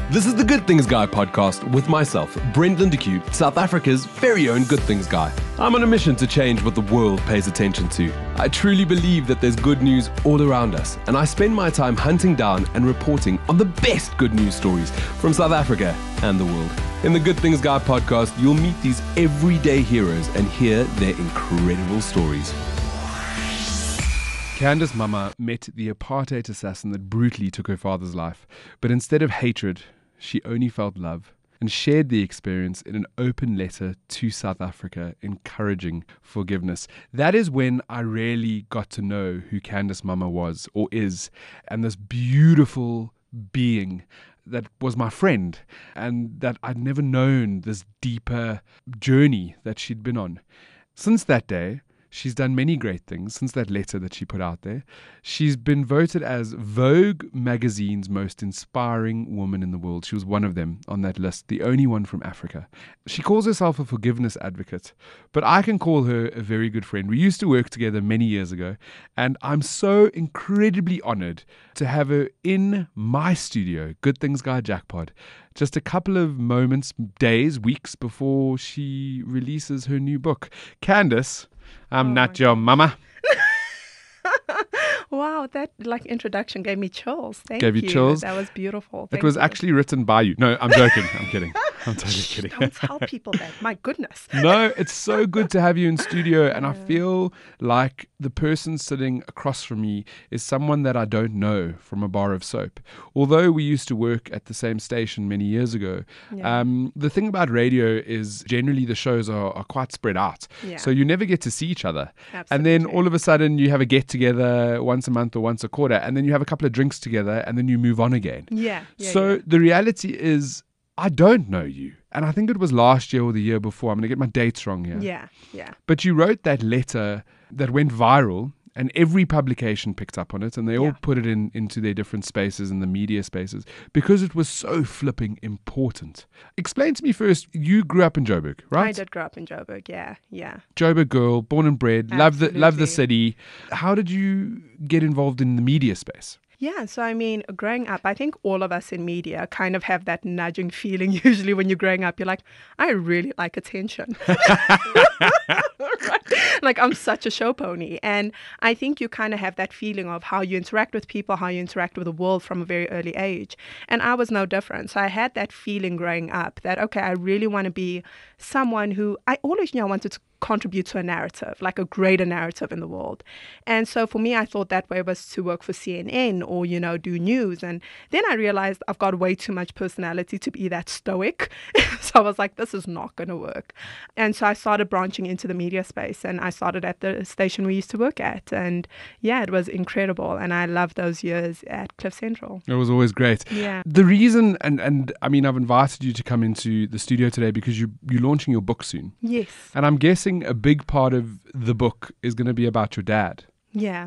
This is the Good Things Guy podcast with myself, Brent Lindeque, South Africa's very own Good Things Guy. I'm on a mission to change what the world pays attention to. I truly believe that there's good news all around us, and I spend my time hunting down and reporting on the best good news stories from South Africa and the world. In the Good Things Guy podcast, you'll meet these everyday heroes and hear their incredible stories. Candace Mama met the apartheid assassin that brutally took her father's life, but instead of hatred, she only felt love and shared the experience in an open letter to South Africa encouraging forgiveness. That is when I really got to know who Candace Mama was or is, and this beautiful being that was my friend and that I'd never known this deeper journey that she'd been on. Since that day, she's done many great things since that letter that she put out there. She's been voted as Vogue magazine's most inspiring woman in the world. She was one of them on that list, the only one from Africa. She calls herself a forgiveness advocate, but I can call her a very good friend. We used to work together many years ago, and I'm so incredibly honored to have her in my studio, Good Things Guy Jackpot, just a couple of moments, days, weeks before she releases her new book. Candace, I'm not your mama. Wow, that introduction gave me chills. Thank you. Chills? That was beautiful. It was actually written by you. No, I'm joking. I'm kidding. I'm totally kidding. Don't tell people that. My goodness. No, it's so good to have you in studio, and I feel like the person sitting across from me is someone that I don't know from a bar of soap. Although we used to work at the same station many years ago, the thing about radio is generally the shows are quite spread out. Yeah. So you never get to see each other. Absolutely. And then all of a sudden you have a get-together once a month or once a quarter, and then you have a couple of drinks together, and then you move on again. So the reality is, I don't know you. And I think it was last year or the year before. I'm going to get my dates wrong here. Yeah. But you wrote that letter that went viral, and every publication picked up on it, and they all put it into their different spaces in the media spaces because it was so flipping important. Explain to me first, you grew up in Joburg, right? I did grow up in Joburg, yeah. Joburg girl, born and bred, love the Absolutely. city. How did you get involved in the media space? Yeah, so I mean, growing up, I think all of us in media kind of have that nudging feeling. Usually when you're growing up, you're like, I really like attention. Like, I'm such a show pony. And I think you kind of have that feeling of how you interact with people, how you interact with the world from a very early age. And I was no different. So I had that feeling growing up that, okay, I really want to be someone who, I always knew I wanted to contribute to a narrative, like a greater narrative in the world. And so for me, I thought that way was to work for CNN or, do news. And then I realized I've got way too much personality to be that stoic. So I was like, this is not going to work. And so I started branching into the media space, and I started at the station we used to work at. And yeah, it was incredible. And I loved those years at Cliff Central. It was always great. Yeah. The reason, and I mean, I've invited you to come into the studio today because you're launching your book soon. Yes. And I'm guessing a big part of the book is going to be about your dad. Yeah.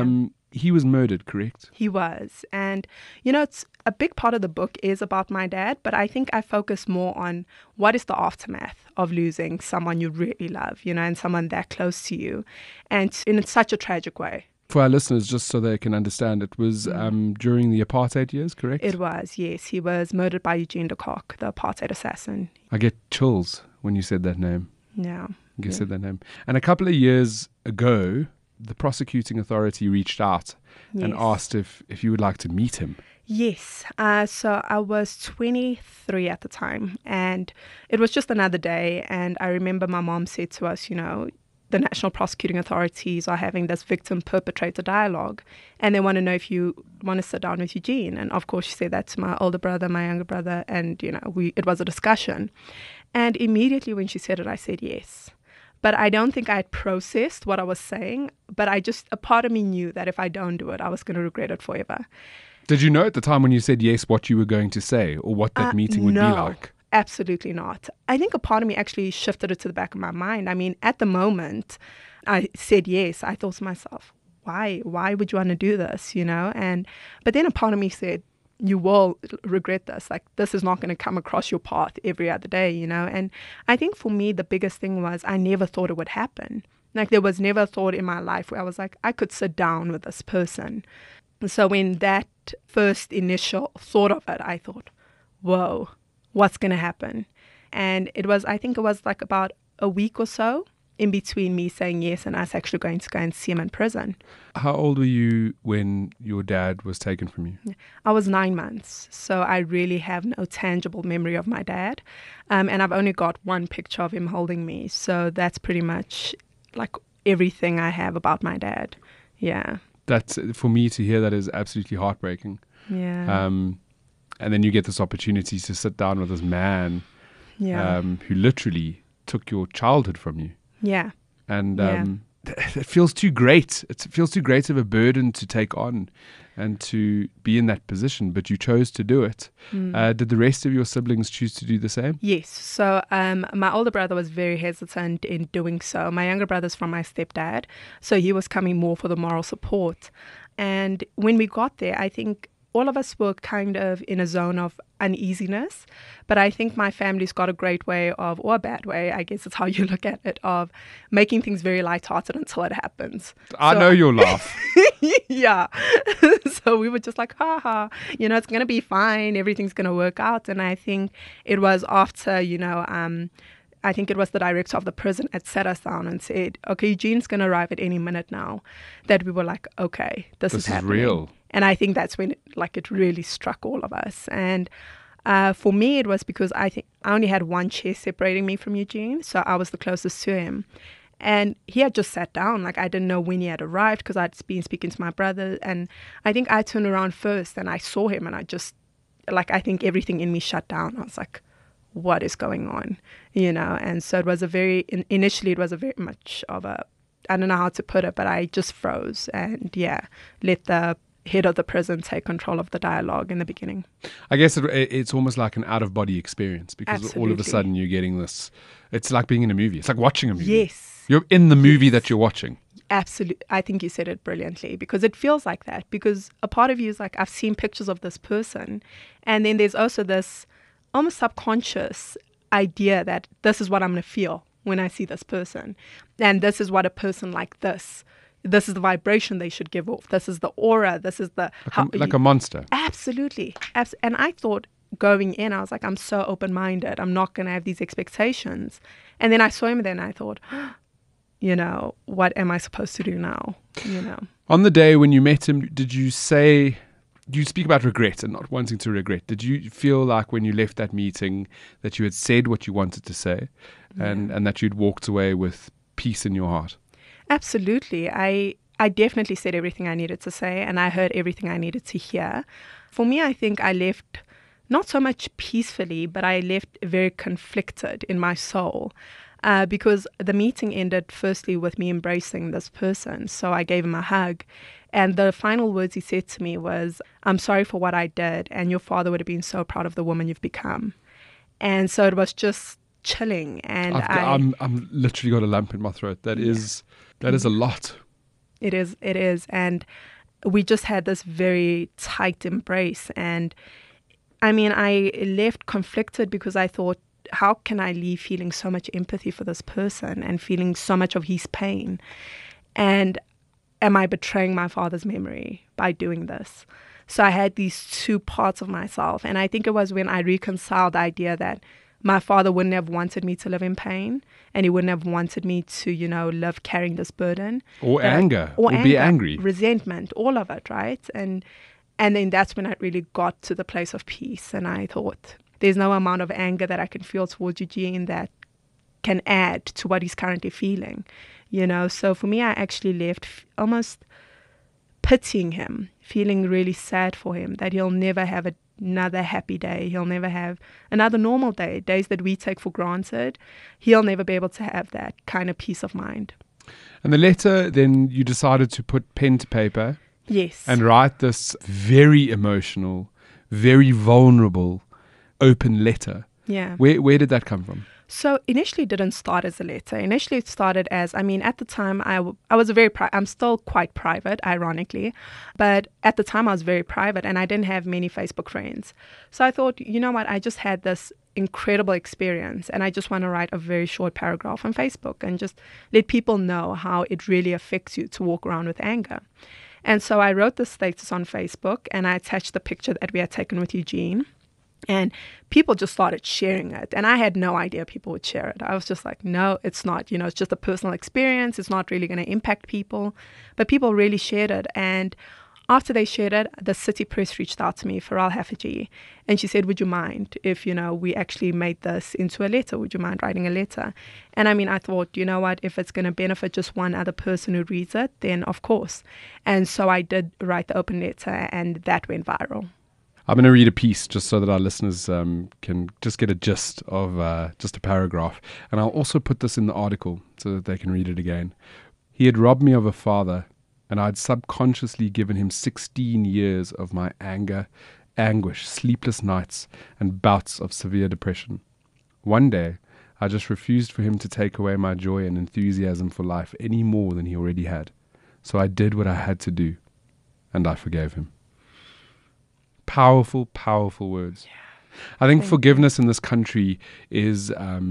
He was murdered, correct? He was. And, it's a big part of the book is about my dad, but I think I focus more on what is the aftermath of losing someone you really love, and someone that close to you, and in such a tragic way. For our listeners, just so they can understand, it was during the apartheid years, correct? It was, yes. He was murdered by Eugene de Kock, the apartheid assassin. I get chills when you said that name. Yeah. You said that name. And a couple of years ago, the prosecuting authority reached out and asked if you would like to meet him. Yes. So I was 23 at the time, and it was just another day. And I remember my mom said to us, the National Prosecuting Authorities are having this victim-perpetrator dialogue, and they want to know if you want to sit down with Eugene. And of course, she said that to my older brother, my younger brother, and, it was a discussion. And immediately when she said it, I said yes. But I don't think I had processed what I was saying, but a part of me knew that if I don't do it, I was going to regret it forever. Did you know at the time when you said yes what you were going to say or what that meeting would be like? Absolutely not. I think a part of me actually shifted it to the back of my mind. I mean, at the moment, I said yes. I thought to myself, why? Why would you want to do this, But then a part of me said, you will regret this. Like, this is not going to come across your path every other day, And I think for me, the biggest thing was I never thought it would happen. Like, there was never a thought in my life where I was like, I could sit down with this person. So when that first initial thought of it, I thought, whoa, what's going to happen? And I think it was like about a week or so in between me saying yes and us actually going to go and see him in prison. How old were you when your dad was taken from you? I was 9 months, so I really have no tangible memory of my dad. And I've only got one picture of him holding me. So that's pretty much like everything I have about my dad. Yeah. That's, for me to hear that, is absolutely heartbreaking. Yeah. And then you get this opportunity to sit down with this man Yeah. who literally took your childhood from you. Yeah. And Yeah. it feels too great. It feels too great of a burden to take on and to be in that position, but you chose to do it. Did the rest of your siblings choose to do the same? Yes. So my older brother was very hesitant in doing so. My younger brother's from my stepdad, so he was coming more for the moral support. And when we got there, I think all of us were kind of in a zone of uneasiness. But I think my family's got a great way of, or a bad way, I guess it's how you look at it, of making things very lighthearted until it happens. I know you'll laugh. Yeah. So we were just like, ha ha, it's going to be fine. Everything's going to work out. And I think it was after, I think it was the director of the prison had sat us down and said, okay, Eugene's going to arrive at any minute now, that we were like, okay, this is happening. Real. And I think that's when it really struck all of us. And for me, it was because I think I only had one chair separating me from Eugene, so I was the closest to him. And he had just sat down. I didn't know when he had arrived because I'd been speaking to my brother. And I think I turned around first and I saw him and I just, I think everything in me shut down. I was like, what is going on? And so it was initially it was a very much of a, I don't know how to put it, but I just froze and let the head of the prison take control of the dialogue in the beginning. I guess it's almost like an out-of-body experience because Absolutely. all of a sudden you're getting this, it's like being in a movie. It's like watching a movie. Yes. You're in the movie that you're watching. Absolutely. I think you said it brilliantly because it feels like that because a part of you is like, I've seen pictures of this person. And then there's also this almost subconscious idea that this is what I'm going to feel when I see this person. And this is what a person like this is the vibration they should give off. This is the aura. This is the... Like a monster. Absolutely. And I thought going in, I was like, I'm so open-minded. I'm not going to have these expectations. And then I saw him there and I thought, what am I supposed to do now? On the day when you met him, did you speak about regret and not wanting to regret? Did you feel like when you left that meeting that you had said what you wanted to say and that you'd walked away with peace in your heart? Absolutely. I definitely said everything I needed to say and I heard everything I needed to hear. For me, I think I left not so much peacefully, but I left very conflicted in my soul because the meeting ended firstly with me embracing this person. So I gave him a hug. And the final words he said to me was, I'm sorry for what I did, and your father would have been so proud of the woman you've become. And so it was just chilling. And I'm literally got a lump in my throat. That is a lot. It is. And we just had this very tight embrace. And I mean, I left conflicted because I thought, how can I leave feeling so much empathy for this person and feeling so much of his pain? And am I betraying my father's memory by doing this? So I had these two parts of myself. And I think it was when I reconciled the idea that my father wouldn't have wanted me to live in pain and he wouldn't have wanted me to, live carrying this burden. Or anger. Or be angry. Resentment, all of it, right? And then that's when I really got to the place of peace. And I thought, there's no amount of anger that I can feel towards Eugene that can add to what he's currently feeling. So for me, I actually left almost pitying him, feeling really sad for him that he'll never have another happy day. He'll never have another normal day, days that we take for granted. He'll never be able to have that kind of peace of mind. And the letter, then you decided to put pen to paper. Yes. And write this very emotional, very vulnerable, open letter. Yeah. Where did that come from? So initially it didn't start as a letter. Initially it started as, at the time I was I'm still quite private, ironically. But at the time I was very private and I didn't have many Facebook friends. So I thought, you know what, I just had this incredible experience and I just want to write a very short paragraph on Facebook and just let people know how it really affects you to walk around with anger. And so I wrote the status on Facebook and I attached the picture that we had taken with Eugene. And people just started sharing it. And I had no idea people would share it. I was just like, no, it's not. It's just a personal experience. It's not really going to impact people. But people really shared it. And after they shared it, the city press reached out to me, Farrell Haffajee, and she said, would you mind if, we actually made this into a letter? Would you mind writing a letter? And I thought, you know what, if it's going to benefit just one other person who reads it, then of course. And so I did write the open letter, and that went viral. I'm going to read a piece just so that our listeners can just get a gist of just a paragraph. And I'll also put this in the article so that they can read it again. He had robbed me of a father, and I'd subconsciously given him 16 years of my anger, anguish, sleepless nights, and bouts of severe depression. One day, I just refused for him to take away my joy and enthusiasm for life any more than he already had. So I did what I had to do, and I forgave him. Powerful, powerful words. Yeah. I think forgiveness in this country is,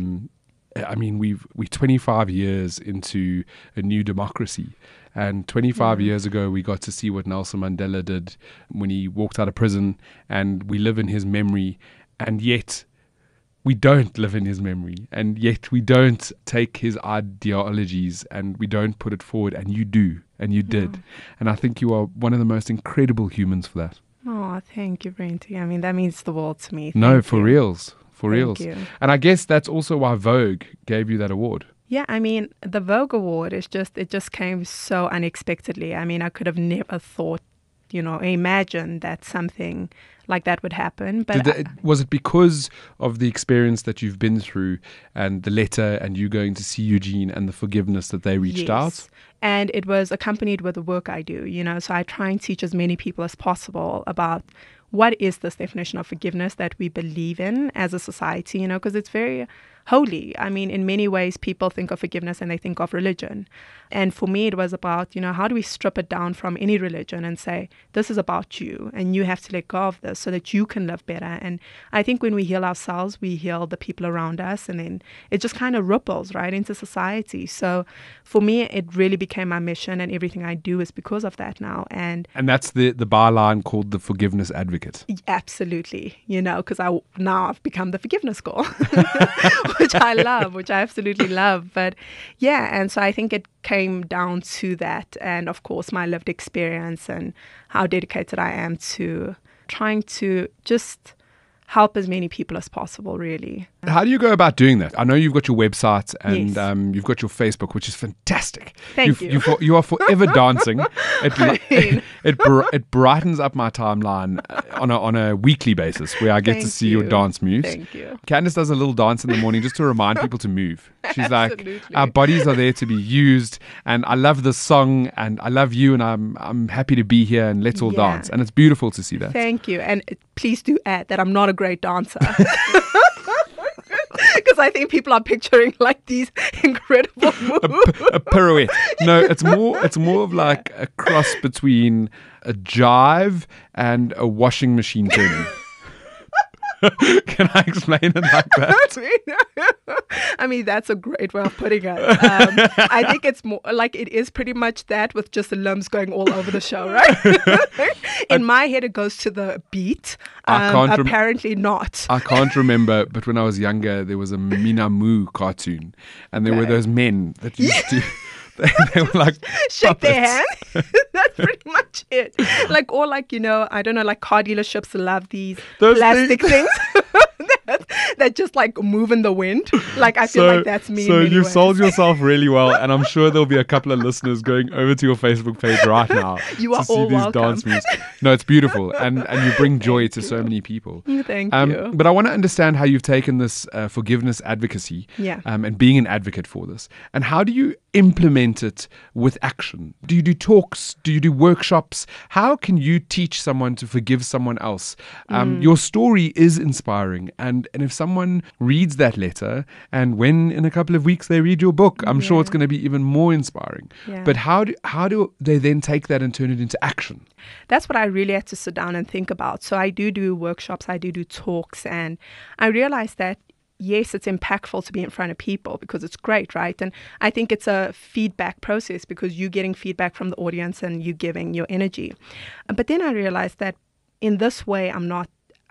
we're 25 years into a new democracy. And 25 years ago, we got to see what Nelson Mandela did when he walked out of prison, and we live in his memory. And yet, we don't live in his memory. And yet, we don't take his ideologies and we don't put it forward. And you do. And you did. And I think you are one of the most incredible humans for that. Oh, thank you, Brenty. That means the world to me. No, for reals. For reals. You. And I guess that's also why Vogue gave you that award. Yeah, the Vogue Award it just came so unexpectedly. I could have never thought, imagined that something like that would happen. But was it because of the experience that you've been through and the letter and you going to see Eugene and the forgiveness that they reached out? And it was accompanied with the work I do, so I try and teach as many people as possible about what is this definition of forgiveness that we believe in as a society, because it's very holy. In many ways, people think of forgiveness and they think of religion. And for me, it was about, how do we strip it down from any religion and say, this is about you and you have to let go of this so that you can live better. And I think when we heal ourselves, we heal the people around us, and then it just kind of ripples right into society. So for me, it really became my mission, and everything I do is because of that now. And that's the byline called the Forgiveness Advocate. Absolutely, because I've become the forgiveness girl. Which I love, which I absolutely love. But yeah, and so I think it came down to that. And of course, my lived experience and how dedicated I am to trying to just help as many people as possible, really. How do you go about doing that? I know you've got your website and you've got your Facebook, which is fantastic. Thank you. You are forever dancing. It brightens up my timeline on a weekly basis where I get to see your dance moves. Thank you. Candice does a little dance in the morning just to remind people to move. She's like, our bodies are there to be used, and I love this song, and I love you, and I'm happy to be here, and let's all dance. And it's beautiful to see that. Thank you. And please do add that I'm not a great dancer. Because I think people are picturing like these incredible moves. A pirouette. No, it's more of like a cross between a jive and a washing machine turning. Can I explain it like that? That's a great way of putting it. I think it's more like it is pretty much that with just the limbs going all over the show, right? In my head, it goes to the beat. Apparently not. I can't remember, but when I was younger, there was a Minamu cartoon, and there were those men that used to... They were like shake puppets. their hand. That's pretty much it. I don't know, like car dealerships love these plastic things that just like move in the wind. Like I feel like that's me. So in many you've ways. sold yourself really well, and I'm sure there'll be a couple of listeners going over to your Facebook page right now you are to see all these welcome. dance moves. No, it's beautiful, and you bring joy to so many people. Thank you. But I want to understand how you've taken this forgiveness advocacy, and being an advocate for this, and how do you implement it with action? Do you do talks? Do you do workshops? How can you teach someone to forgive someone else? Your story is inspiring, and if someone reads that letter, and when in a couple of weeks they read your book, I'm sure it's going to be even more inspiring. Yeah. But how do they then take that and turn it into action? That's what I really had to sit down and think about. So I do workshops, I do talks, and I realized that yes, it's impactful to be in front of people because it's great, right? And I think it's a feedback process because you're getting feedback from the audience and you're giving your energy. But then I realized that in this way, I'm not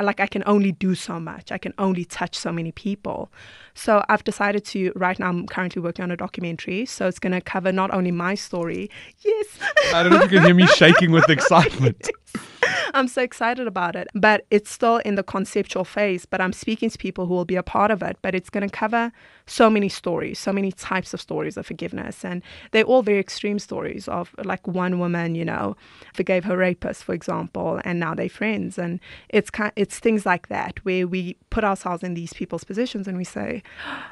like I can only do so much. I can only touch so many people. So I've decided to, right now I'm currently working on a documentary. So it's going to cover not only my story. Yes. I don't know if you can hear me shaking with excitement. I'm so excited about it, but it's still in the conceptual phase, but I'm speaking to people who will be a part of it, but it's going to cover so many stories, so many types of stories of forgiveness. And they're all very extreme stories of like one woman, forgave her rapist, for example, and now they're friends. And it's things like that where we put ourselves in these people's positions and we say,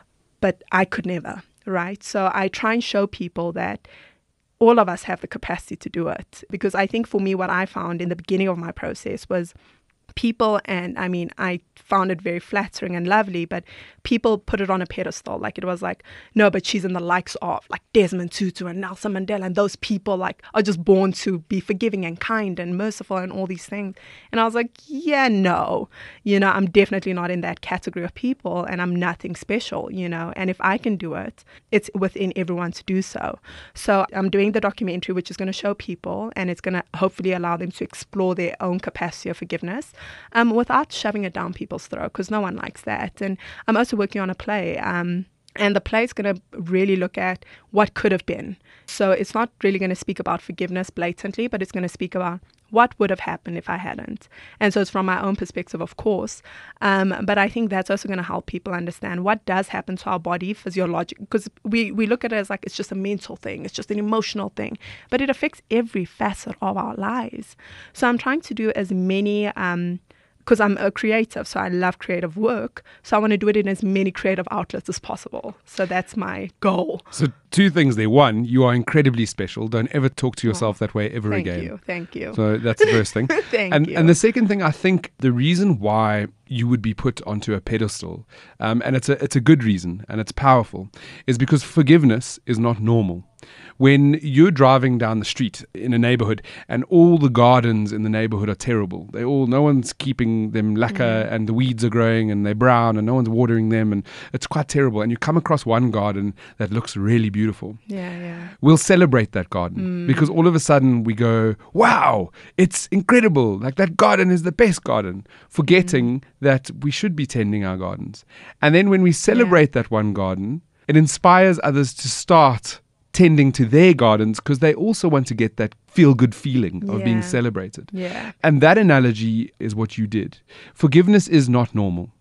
but I could never, right? So I try and show people that all of us have the capacity to do it. Because I think for me, what I found in the beginning of my process was people, and I found it very flattering and lovely, but people put it on a pedestal. Like it was like, no, but she's in the likes of like Desmond Tutu and Nelson Mandela, and those people like are just born to be forgiving and kind and merciful and all these things. And I was like, yeah, no, I'm definitely not in that category of people, and I'm nothing special, and if I can do it, it's within everyone to do so. So I'm doing the documentary, which is going to show people, and it's going to hopefully allow them to explore their own capacity of forgiveness without shoving it down people's throat, because no one likes that. And I'm also working on a play, and the play is going to really look at what could have been. So it's not really going to speak about forgiveness blatantly, but it's going to speak about what would have happened if I hadn't. And so it's from my own perspective, of course. But I think that's also going to help people understand what does happen to our body physiologically, because we look at it as like it's just a mental thing, it's just an emotional thing, but it affects every facet of our lives. So I'm trying to do as many because I'm a creative, so I love creative work. So I want to do it in as many creative outlets as possible. So that's my goal. So 2 things there. 1, you are incredibly special. Don't ever talk to yourself that way ever again. Thank you. So that's the first thing. Thank you. And the second thing, I think the reason why you would be put onto a pedestal, and it's a good reason and it's powerful, is because forgiveness is not normal. When you're driving down the street in a neighborhood and all the gardens in the neighborhood are terrible, no one's keeping them lacquer and the weeds are growing and they're brown and no one's watering them and it's quite terrible. And you come across one garden that looks really beautiful. Yeah. We'll celebrate that garden because all of a sudden we go, wow, it's incredible. Like that garden is the best garden, forgetting that we should be tending our gardens. And then when we celebrate that one garden, it inspires others to start tending to their gardens because they also want to get that feel-good feeling of being celebrated. Yeah. And that analogy is what you did. Forgiveness is not normal.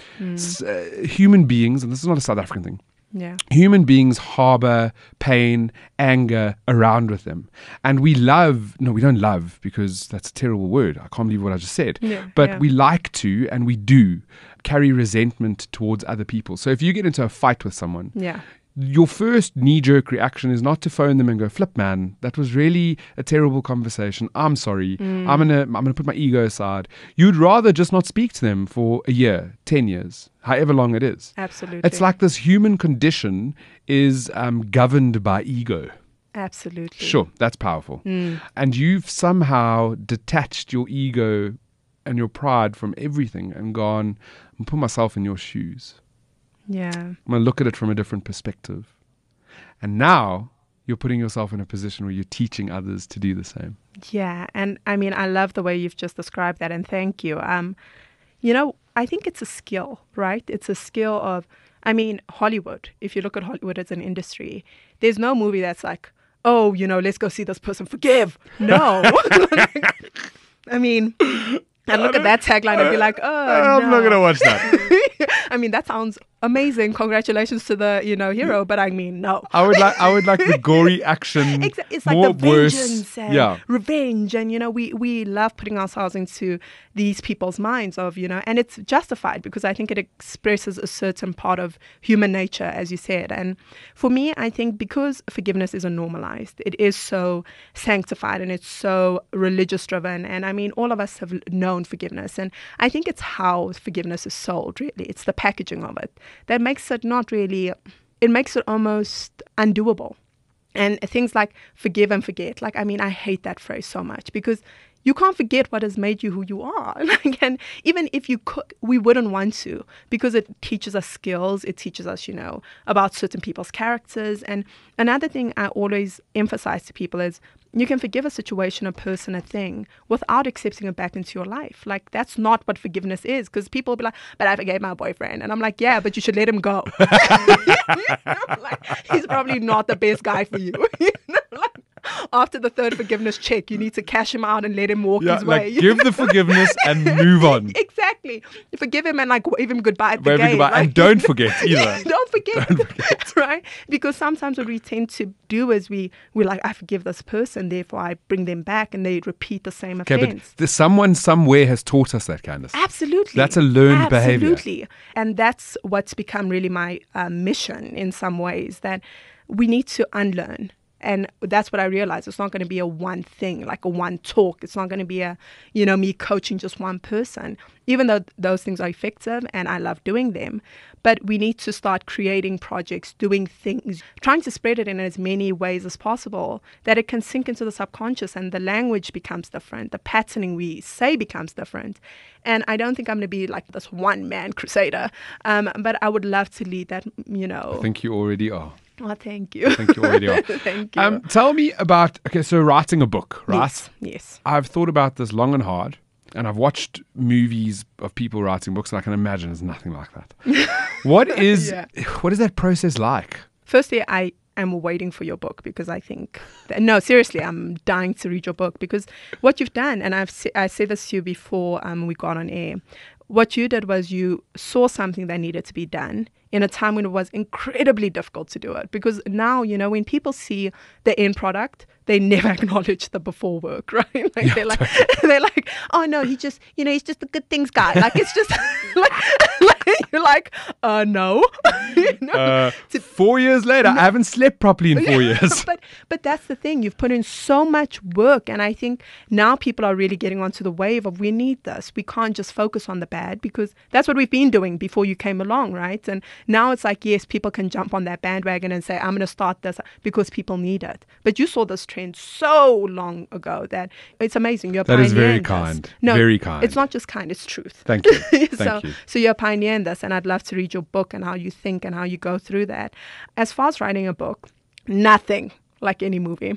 Human beings, and this is not a South African thing, human beings harbor pain, anger around with them. And we don't love, because that's a terrible word. I can't believe what I just said. But we like to, and we do, carry resentment towards other people. So if you get into a fight with someone, your first knee-jerk reaction is not to phone them and go, flip man, that was really a terrible conversation. I'm sorry. I'm gonna put my ego aside. You'd rather just not speak to them for a year, 10 years, however long it is. Absolutely. It's like this human condition is governed by ego. Absolutely. Sure, that's powerful. And you've somehow detached your ego and your pride from everything and gone, and put myself in your shoes. Yeah. I'm going to look at it from a different perspective. And now you're putting yourself in a position where you're teaching others to do the same. Yeah. And I love the way you've just described that. And thank you. I think it's a skill, right? It's a skill of, Hollywood. If you look at Hollywood as an industry, there's no movie that's like, oh, let's go see this person forgive. No. I'd look at that tagline and be like, I'm not going to watch that. That sounds amazing. Congratulations to the, hero. But no. I would like the gory action. It's like more the vengeance and revenge. And, we love putting ourselves into these people's minds of, and it's justified because I think it expresses a certain part of human nature, as you said. And for me, I think because forgiveness isn't normalized, it is so sanctified and it's so religious driven. And all of us have known forgiveness. And I think it's how forgiveness is sold, really. It's the packaging of it that makes it it makes it almost undoable. And things like forgive and forget. I hate that phrase so much because you can't forget what has made you who you are. And even if you could, we wouldn't want to, because it teaches us skills. It teaches us, about certain people's characters. And another thing I always emphasize to people is You can forgive a situation, a person, a thing without accepting it back into your life. Like, that's not what forgiveness is, because people will be like, but I forgave my boyfriend. And I'm like, yeah, but you should let him go. Like, he's probably not the best guy for you. Like, after the third forgiveness check, you need to cash him out and let him walk his way. Give the forgiveness and move on. Exactly. Forgive him and like wave him goodbye at the Wave him gate. goodbye. Like, And don't forget either. Don't forget. Right? Because sometimes what we tend to do is we're like, I forgive this person, therefore I bring them back, and they repeat the same offense. But someone somewhere has taught us that, Candice. Absolutely. That's a learned behavior. Absolutely. And that's what's become really my mission in some ways, that we need to unlearn. And that's what I realized. It's not going to be a one thing, like a one talk. It's not going to be me coaching just one person, even though those things are effective and I love doing them. But we need to start creating projects, doing things, trying to spread it in as many ways as possible, that it can sink into the subconscious and the language becomes different. The patterning we say becomes different. And I don't think I'm going to be like this one-man crusader, but I would love to lead that, I think you already are. Oh, thank you. I think you already are. Thank you. Tell me about, so writing a book, right? Yes. I've thought about this long and hard, and I've watched movies of people writing books, and I can imagine it's nothing like that. What is that process like? Firstly, I am waiting for your book, because I think no, seriously, I'm dying to read your book, because what you've done, and I said this to you before we got on air, what you did was you saw something that needed to be done in a time when it was incredibly difficult to do it. Because now, when people see the end product, they never acknowledge the before work, right? Like they're like, oh no, he's just a good things guy. Like, it's just like you're like, no. 4 years later, I haven't slept properly in 4 years. But that's the thing. You've put in so much work, and I think now people are really getting onto the wave of, we need this. We can't just focus on the bad, because that's what we've been doing before you came along, right? And now it's like, yes, people can jump on that bandwagon and say, I'm going to start this because people need it. But you saw this trend so long ago that it's amazing. You're that is very pioneering kind. this. No, very kind. It's not just kind, it's truth. Thank you. Thank you. So you're pioneering this, and I'd love to read your book and how you think and how you go through that. As far as writing a book, nothing like any movie.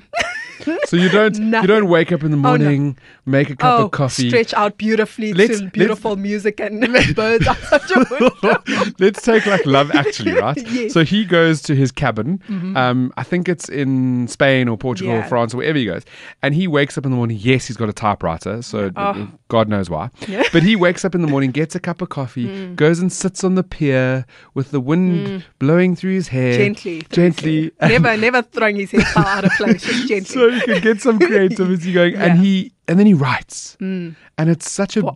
So you don't wake up in the morning, make a cup of coffee, stretch out beautifully to beautiful music and birds outside your window. Let's take like Love Actually, right? Yes. So he goes to his cabin. Mm-hmm. I think it's in Spain or Portugal or France or wherever he goes. And he wakes up in the morning. Yes, he's got a typewriter, so God knows why. Yeah. But he wakes up in the morning, gets a cup of coffee, goes and sits on the pier with the wind blowing through his hair. Gently. Never throwing his hair out of place, just gently. So you can get some creativity going. Yeah. And then he writes. And it's such a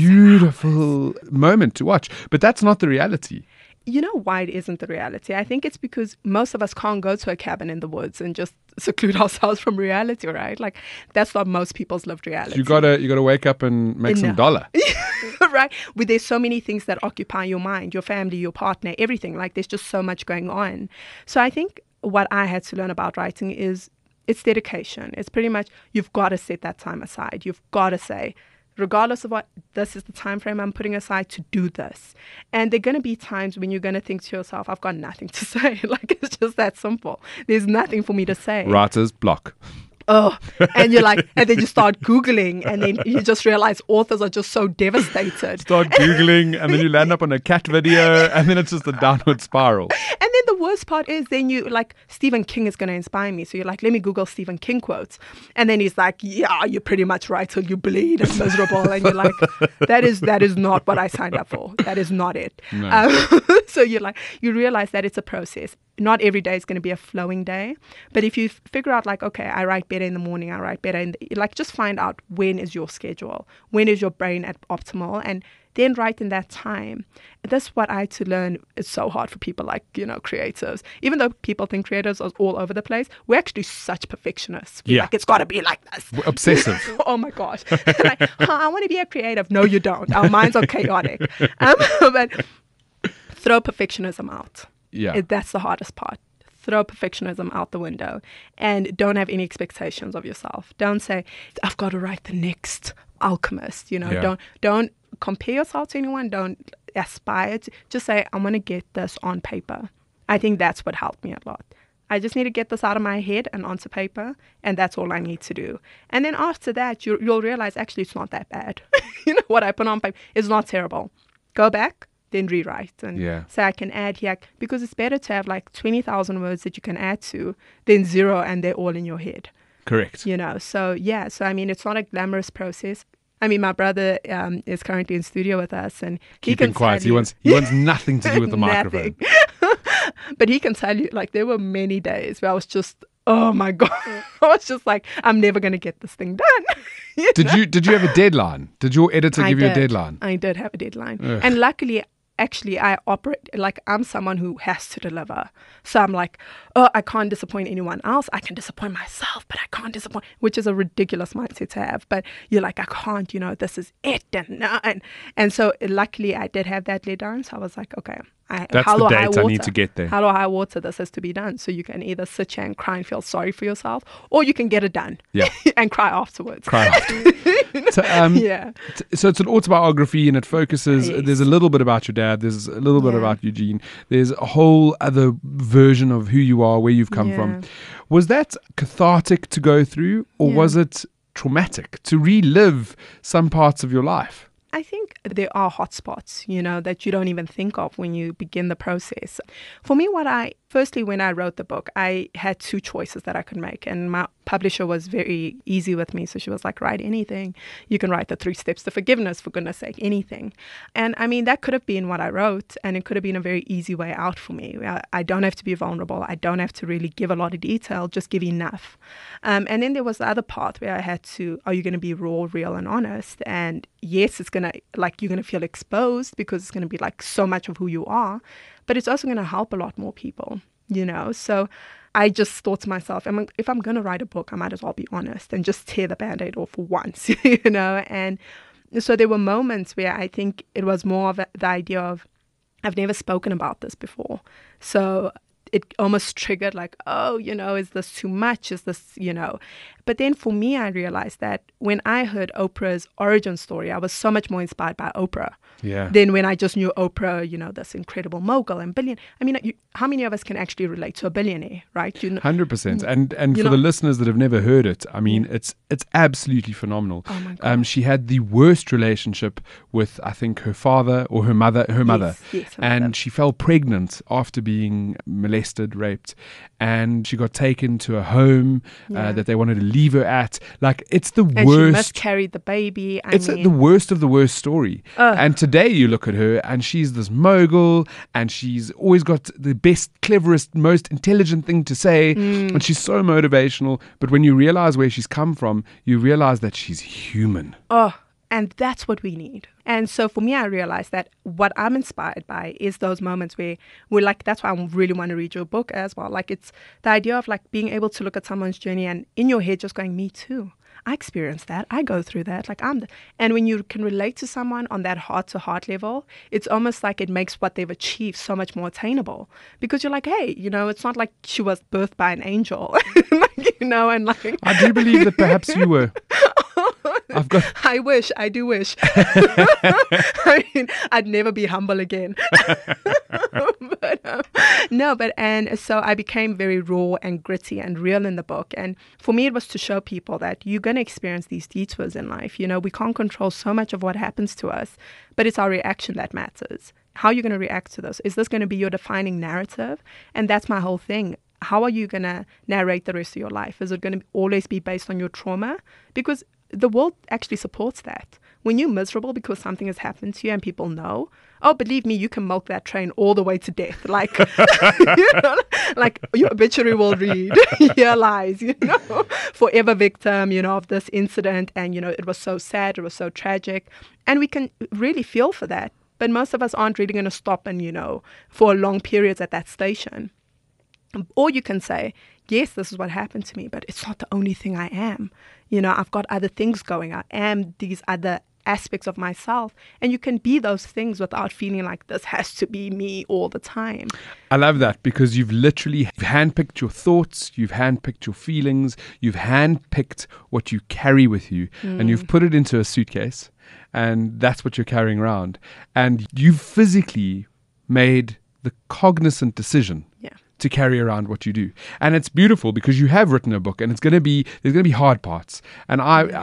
beautiful moment to watch. But that's not the reality. You know why it isn't the reality? I think it's because most of us can't go to a cabin in the woods and just seclude ourselves from reality, right? Like, that's not most people's lived reality. You gotta wake up and make some dollar. Right? There's so many things that occupy your mind, your family, your partner, everything. Like, there's just so much going on. So I think what I had to learn about writing is it's dedication. It's pretty much, you've got to set that time aside. You've got to say, regardless of what, this is the time frame I'm putting aside to do this. And there are going to be times when you're going to think to yourself, I've got nothing to say. Like, it's just that simple. There's nothing for me to say. Writer's block. Oh, and you're like, and then you start Googling, and then you just realize authors are just so devastated. Start Googling, and then you land up on a cat video, and then it's just a downward spiral. And then the worst part is, then you like, Stephen King is going to inspire me. So you're like, let me Google Stephen King quotes. And then he's like, yeah, you pretty much write till you bleed. It's miserable. And you're like, that is not what I signed up for. That is not it. No. So you're like, you realize that it's a process. Not every day is going to be a flowing day. But if you figure out like, okay, I write better in the morning, I write better in the, like, just find out when is your schedule, when is your brain at optimal, and then write in that time. That's what I had to learn. It's so hard for people like, creatives. Even though people think creatives are all over the place, we're actually such perfectionists. We're like, it's got to be like this. We're obsessive. Oh my gosh. Like, I want to be a creative. No, you don't. Our minds are chaotic. But throw perfectionism out. Yeah. That's the hardest part. Throw perfectionism out the window and don't have any expectations of yourself. Don't say, I've got to write the next Alchemist. Don't compare yourself to anyone. Don't aspire to. Just say, I'm going to get this on paper. I think that's what helped me a lot. I just need to get this out of my head and onto paper, and that's all I need to do. And then after that, you'll realize actually it's not that bad. What I put on paper is not terrible. Go back, then rewrite and say I can add here, because it's better to have like 20,000 words that you can add to than 0 and they're all in your head. Correct. So I mean, it's not a glamorous process. I mean, my brother is currently in studio with us, and he can quiet. He wants nothing to do with the microphone. But he can tell you, like, there were many days where I was just, oh my God, I was just like, I'm never going to get this thing done. Did you have a deadline? Did your editor give you a deadline? I did have a deadline, and luckily. Actually, I operate like I'm someone who has to deliver. So I'm like, oh, I can't disappoint anyone else. I can disappoint myself, but I can't disappoint, which is a ridiculous mindset to have. But you're like, I can't, this is it. And so luckily I did have that deadline. So I was like, okay, that's the date I need to get there. How do I high water this has to be done? So you can either sit here and cry and feel sorry for yourself, or you can get it done and cry afterwards. So it's an autobiography, and it focuses, there's a little bit about your dad, there's a little bit about Eugene, there's a whole other version of who you are, where you've come from. Was that cathartic to go through, or was it traumatic to relive some parts of your life? I think there are hotspots, that you don't even think of when you begin the process. For me, firstly, when I wrote the book, I had 2 choices that I could make. And my publisher was very easy with me. So she was like, write anything. You can write the 3 steps to forgiveness, for goodness sake, anything. And I mean, that could have been what I wrote. And it could have been a very easy way out for me. I don't have to be vulnerable. I don't have to really give a lot of detail, just give enough. And then there was the other part where I had to, are you going to be raw, real, and honest? And yes, it's going to, like, you're going to feel exposed because it's going to be like so much of who you are, but it's also going to help a lot more people, So I just thought to myself, if I'm going to write a book, I might as well be honest and just tear the Band-Aid off for once, And so there were moments where I think it was more of the idea of, I've never spoken about this before. So it almost triggered like, oh, is this too much? Is this, But then for me, I realized that when I heard Oprah's origin story, I was so much more inspired by Oprah than when I just knew Oprah, this incredible mogul and billion. I mean, how many of us can actually relate to a billionaire, right? 100%. And for the listeners that have never heard it, I mean, it's absolutely phenomenal. Oh my God. She had the worst relationship with, I think, her father or her mother. Yes, and she fell pregnant after being molested, raped, and she got taken to a home that they wanted to leave her at. Like, it's the worst. And she miscarried the baby. It's the worst of the worst story. And today you look at her and she's this mogul, and she's always got the best, cleverest, most intelligent thing to say, and she's so motivational. But when you realize where she's come from, you realize that she's human. And that's what we need. And so for me, I realized that what I'm inspired by is those moments where we're like, that's why I really want to read your book as well. Like, it's the idea of like being able to look at someone's journey and in your head just going, me too. I experience that. I go through that. Like, and when you can relate to someone on that heart-to-heart level, it's almost like it makes what they've achieved so much more attainable. Because you're like, hey, it's not like she was birthed by an angel, and like. I do believe that perhaps you were. I do wish. I mean, I'd never be humble again. And so I became very raw and gritty and real in the book. And for me, it was to show people that you're going to experience these detours in life. We can't control so much of what happens to us, but it's our reaction that matters. How are you going to react to this? Is this going to be your defining narrative? And that's my whole thing. How are you going to narrate the rest of your life? Is it going to always be based on your trauma? Because the world actually supports that. When you're miserable because something has happened to you and people know, oh, believe me, you can milk that train all the way to death. Like, like your obituary will read, here lies, forever victim, of this incident. And, it was so sad, it was so tragic. And we can really feel for that. But most of us aren't really going to stop and, for long periods at that station. Or you can say, yes, this is what happened to me, but it's not the only thing I am. I've got other things going. I am these other aspects of myself. And you can be those things without feeling like this has to be me all the time. I love that, because you've literally handpicked your thoughts, you've handpicked your feelings, you've handpicked what you carry with you, and you've put it into a suitcase, and that's what you're carrying around. And you've physically made the cognizant decision to carry around what you do. And it's beautiful because you have written a book, and there's going to be hard parts. And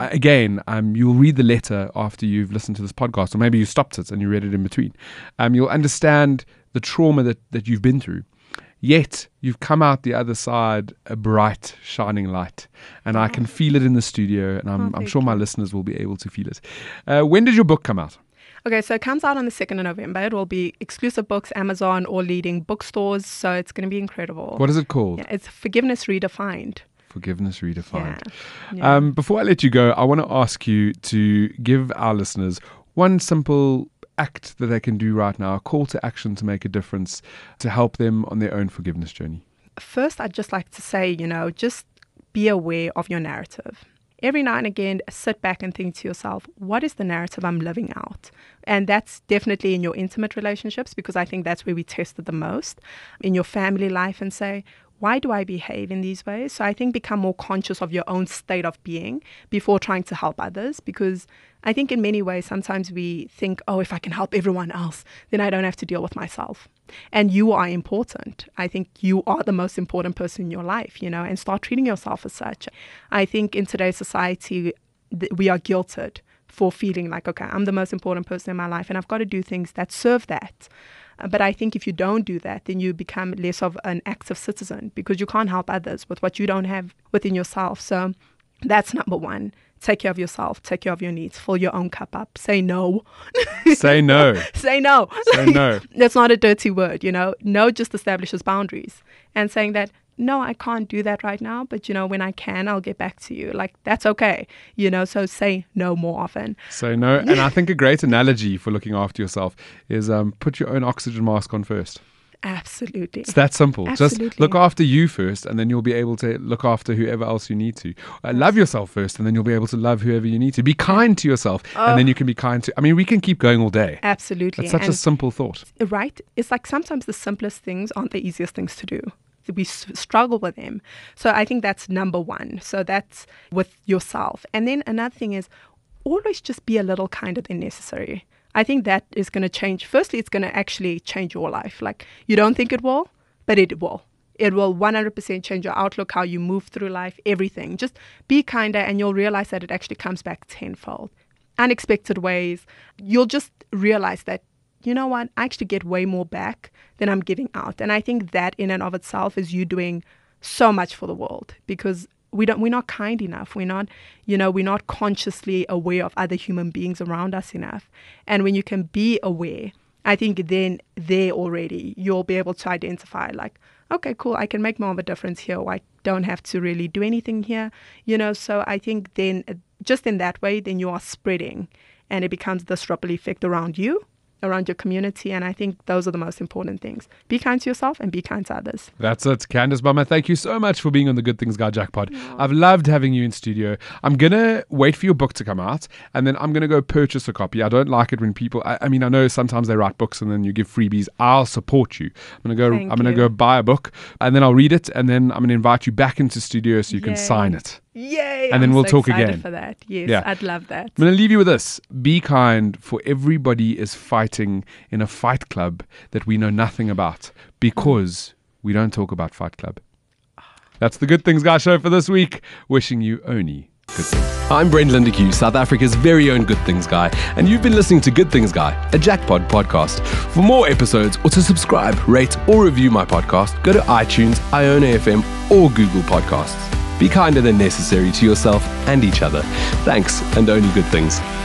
you'll read the letter after you've listened to this podcast, or maybe you stopped it and you read it in between. You'll understand the trauma that you've been through. Yet you've come out the other side a bright, shining light. And I can feel it in the studio, and I'm sure my listeners will be able to feel it. When did your book come out? Okay, so it comes out on the 2nd of November. It will be exclusive books, Amazon, or leading bookstores. So it's going to be incredible. What is it called? Yeah, it's Forgiveness Redefined. Forgiveness Redefined. Yeah. Before I let you go, I want to ask you to give our listeners one simple act that they can do right now, a call to action to make a difference, to help them on their own forgiveness journey. First, I'd just like to say, just be aware of your narrative. Every now and again, sit back and think to yourself, what is the narrative I'm living out? And that's definitely in your intimate relationships, because I think that's where we test it the most, in your family life, and say, why do I behave in these ways? So I think become more conscious of your own state of being before trying to help others, because I think in many ways, sometimes we think, if I can help everyone else, then I don't have to deal with myself. And you are important. I think you are the most important person in your life, and start treating yourself as such. I think in today's society, we are guilted for feeling like, okay, I'm the most important person in my life and I've got to do things that serve that. But I think if you don't do that, then you become less of an active citizen, because you can't help others with what you don't have within yourself. So that's number one. Take care of yourself. Take care of your needs. Fill your own cup up. Say no. Say no. Say no. Say no. That's not a dirty word, No just establishes boundaries. And saying that, no, I can't do that right now, but, when I can, I'll get back to you. Like, that's okay, So say no more often. Say no. And I think a great analogy for looking after yourself is put your own oxygen mask on first. Absolutely. It's that simple. Absolutely. Just look after you first, and then you'll be able to look after whoever else you need to. Love yourself first, and then you'll be able to love whoever you need to. Be kind to yourself, and then you can be kind to... we can keep going all day. Absolutely. It's such a simple thought. Right? It's like sometimes the simplest things aren't the easiest things to do. We struggle with them. So I think that's number one. So that's with yourself. And then another thing is always just be a little kinder than necessary. I think that is going to change. Firstly, it's going to actually change your life. Like, you don't think it will, but it will. It will 100% change your outlook, how you move through life, everything. Just be kinder, and you'll realize that it actually comes back tenfold. Unexpected ways. You'll just realize that, you know what, I actually get way more back than I'm giving out. And I think that in and of itself is you doing so much for the world, because we're not kind enough. We're not consciously aware of other human beings around us enough. And when you can be aware, I think then there already you'll be able to identify, like, okay, cool, I can make more of a difference here, or I don't have to really do anything here, So I think then just in that way, then you are spreading, and it becomes this ripple effect around you, around your community. And I think those are the most important things. Be kind to yourself and be kind to others. That's it. Candice Bama, thank you so much for being on the Good Things Guy Jackpot. I've loved having you in studio. I'm going to wait for your book to come out, and then I'm going to go purchase a copy. I don't like it when people, I know sometimes they write books and then you give freebies. I'll support you. I'm going to go buy a book, and then I'll read it, and then I'm going to invite you back into studio so you can sign it. Yay! And then we'll talk excited again. For that. Yes, I'd love that. I'm going to leave you with this. Be kind, for everybody is fighting in a fight club that we know nothing about, because we don't talk about Fight Club. That's the Good Things Guy show for this week. Wishing you only good things. I'm Brent Lindeque, South Africa's very own Good Things Guy, and you've been listening to Good Things Guy, a Jackpot podcast. For more episodes, or to subscribe, rate, or review my podcast, go to iTunes, Iona FM, or Google Podcasts. Be kinder than necessary to yourself and each other. Thanks, and only good things.